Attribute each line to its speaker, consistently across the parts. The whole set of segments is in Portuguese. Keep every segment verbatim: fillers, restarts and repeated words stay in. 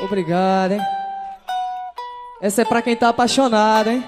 Speaker 1: Obrigado, hein? Essa é pra quem tá apaixonado, hein?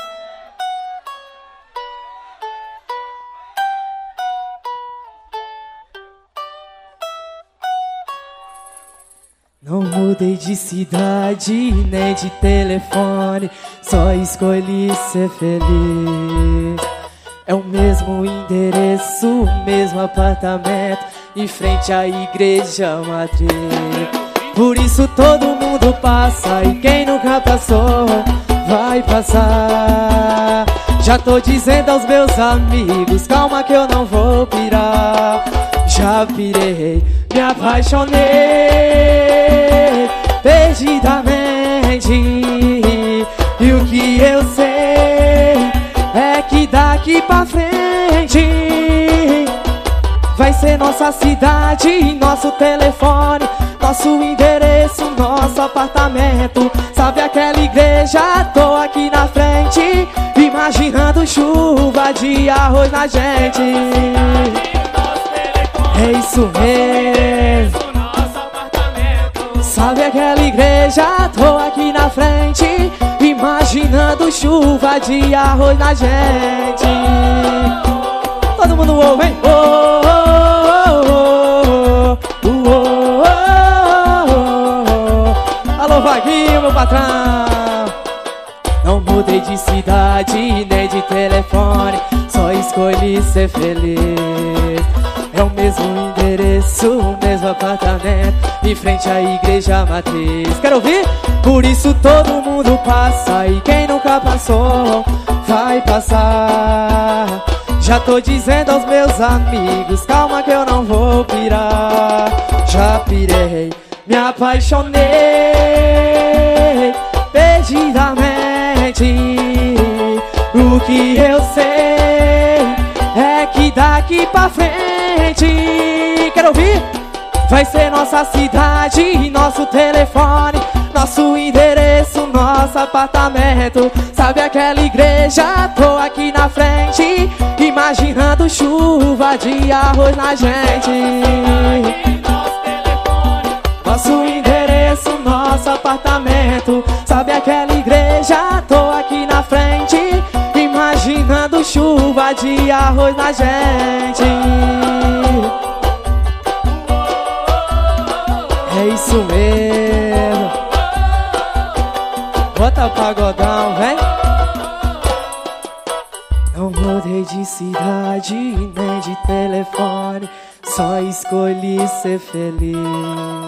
Speaker 1: Não mudei de cidade, nem de telefone, só escolhi ser feliz. É o mesmo endereço, o mesmo apartamento, em frente à igreja matriz. Por isso todo mundo passa, e quem nunca passou, vai passar. Já tô dizendo aos meus amigos, calma que eu não vou pirar. Já pirei, me apaixonei perdidamente, e o que eu sei é que daqui pra frente vai ser nossa cidade, nosso telefone, nosso endereço, nosso apartamento. Sabe aquela igreja? Tô aqui na frente, imaginando chuva de arroz na gente. É isso mesmo. Sabe aquela igreja? Tô aqui na frente, imaginando chuva de arroz na gente. Todo mundo ouve, hein? Oh, oh, oh, oh, oh, oh, oh. Alô, Vaguinho, meu patrão. Não mudei de cidade, nem de telefone, só escolhi ser feliz. É o mesmo endereço, o mesmo apartamento, em frente à igreja matriz. Quero ouvir? Por isso todo mundo passa, e quem nunca passou, vai passar. Já tô dizendo aos meus amigos, calma que eu não vou pirar. Já pirei, me apaixonei perdidamente. O que eu sei é que daqui pra frente, quero ouvir? Vai ser nossa cidade, nosso telefone, nosso endereço, nosso apartamento. Sabe aquela igreja? Tô aqui na frente, imaginando chuva de arroz na gente. Nosso endereço, nosso apartamento. Sabe aquela igreja? Tô aqui na frente, imaginando chuva de arroz na gente. É isso mesmo. Bota pagodão, vem. Não mudei de cidade, nem de telefone, só escolhi ser feliz.